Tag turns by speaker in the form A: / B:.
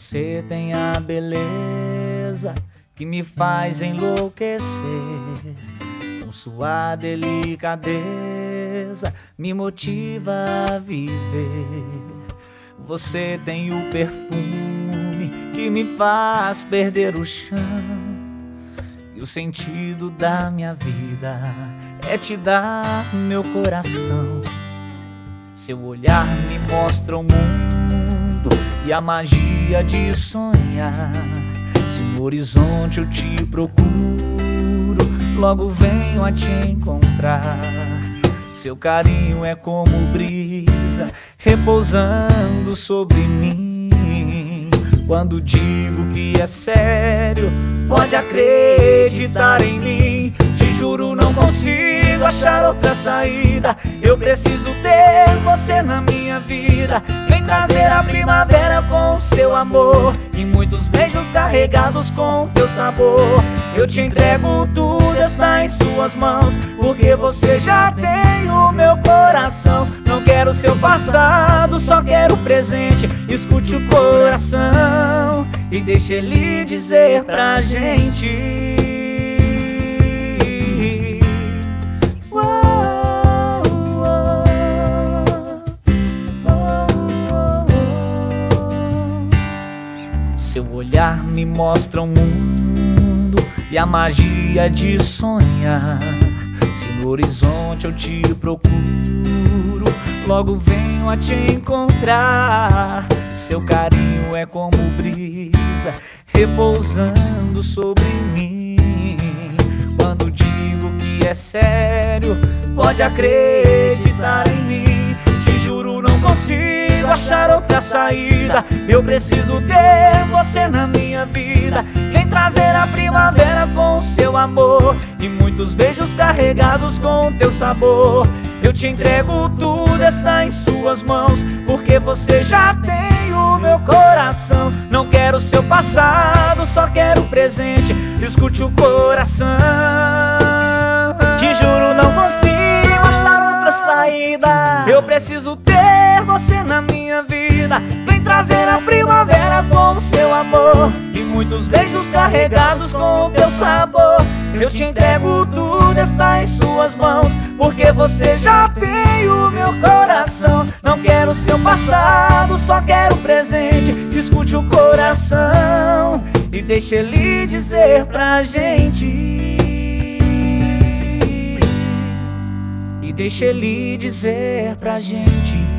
A: Você tem a beleza que me faz enlouquecer. Com sua delicadeza me motiva a viver. Você tem o perfume que me faz perder o chão. E o sentido da minha vida é te dar meu coração. Seu olhar me mostra o mundo e a magia de sonhar. Se no horizonte eu te procuro, logo venho a te encontrar. Seu carinho é como brisa repousando sobre mim. Quando digo que é sério, pode acreditar em mim. Te juro, não consigo achar outra saída. Eu preciso ter você na minha vida. Vem trazer a primavera com o seu amor e muitos beijos carregados com teu sabor. Eu te entrego tudo, está em suas mãos, porque você já tem o meu coração. Não quero seu passado, só quero o presente. Escute o coração e deixa ele dizer pra gente. Seu olhar me mostra o mundo e a magia de sonhar. Se no horizonte eu te procuro, logo venho a te encontrar. Seu carinho é como brisa repousando sobre mim. Quando digo que é sério, pode acreditar em mim. Te juro, não consigo achar outra saída. Eu preciso ter você na minha vida. Vem trazer a primavera com o seu amor e muitos beijos carregados com teu sabor. Eu te entrego tudo, está em suas mãos, porque você já tem o meu coração. Não quero seu passado, só quero o presente. Escute o coração. Te juro, não consigo achar outra saída. Eu preciso ter você na minha vida. Vem trazer a primavera com o seu amor e muitos beijos carregados com o teu sabor. Eu te entrego tudo, está em suas mãos, porque você já tem o meu coração. Não quero seu passado, só quero o presente. Escute o coração e deixa ele dizer pra gente. E deixa ele dizer pra gente.